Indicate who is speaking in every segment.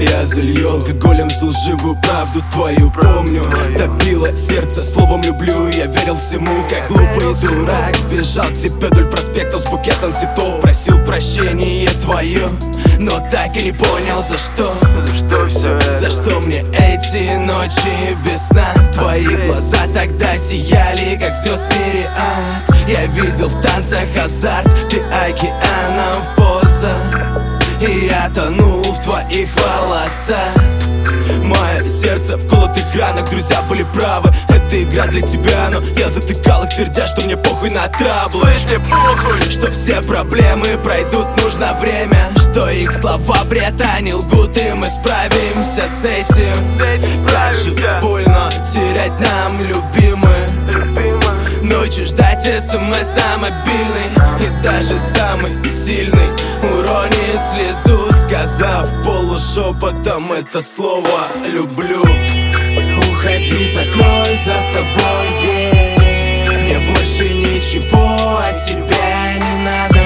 Speaker 1: Я залью алкоголем с лживую правду твою. Помню, топило сердце словом люблю. Я верил всему, как глупый дурак. Бежал к тебе вдоль проспектов с букетом цветов. Просил прощения твое, но так и не понял за что. За что мне эти ночи без сна? Твои глаза тогда сияли, как звезд мириад. Я видел в танцах азарт, ты океанов поза. И я тонул в твоих волосах. Мое сердце в колотых ранах, друзья были правы. Это игра для тебя, но я затыкал их, твердя, что мне похуй на траблы. Что все проблемы пройдут, нужно время. Что их слова бред, они лгут, и мы справимся с этим. Как же больно терять нам любимых. Ночью ждать СМС на мобильный. И даже самый сильный уронит слезу, сказав полушепотом это слово «люблю». Уходи, закрой за собой дверь. Мне больше ничего от тебя не надо.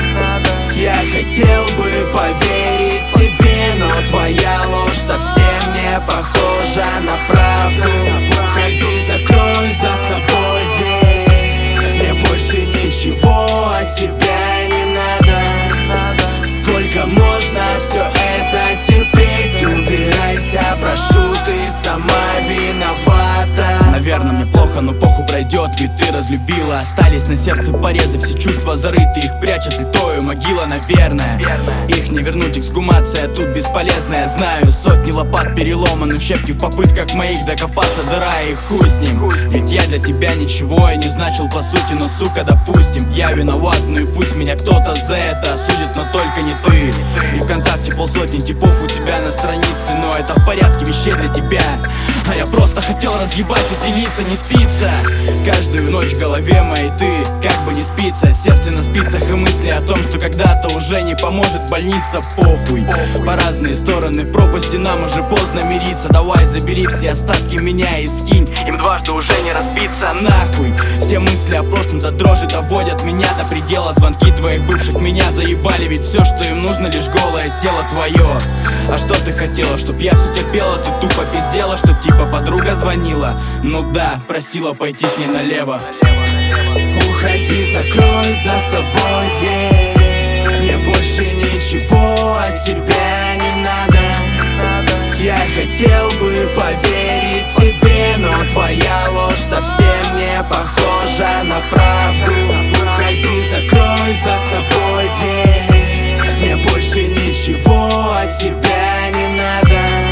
Speaker 1: Я хотел бы поверить тебе, но твоя ложь совсем не похожа на правду. Уходи, закрой за собой дверь. Мне больше ничего от тебя не надо. Сколько можно все это терпеть? Убирайся, прошу, ты сама виновата.
Speaker 2: Наверное, мне плохо, но похуй пройдет, ведь ты разлюбила. Остались на сердце порезы, все чувства зарыты, их прячет плитою могила, наверное. Их не вернуть, эксгумация тут бесполезная. Знаю, сотни лопат переломаны в щепки в попытках моих докопаться, дыра и хуй с ним. Ведь я для тебя ничего и не значил по сути, но сука, допустим, я виноват, ну и пусть меня кто-то за это осудит, но только не ты. И ВКонтакте полсотни типов у тебя на странице, но это в порядке вещей для тебя. А я просто хотел разъебать эти лица, не спится. Каждую ночь в голове моей ты, как бы не спится. Сердце на спицах и мысли о том, что когда-то уже не поможет больница. Похуй, по разные стороны пропасти, нам уже поздно мириться. Давай забери все остатки меня и скинь, им дважды уже не разбиться. Нахуй, все мысли о прошлом до дрожи доводят меня до предела. Звонки твоих бывших меня заебали, ведь все, что им нужно, лишь голое тело твое. А что ты хотела, чтоб я все терпела? Ты тупо пиздела, что типа подруга звонила. Ну да, просила пойти с ней налево.
Speaker 1: Уходи, закрой за собой дверь. Мне больше ничего от тебя не надо. Я хотел бы поверить тебе, но твоя ложь совсем не похожа на правду. Уходи, закрой за собой дверь. Мне больше ничего от тебя не надо.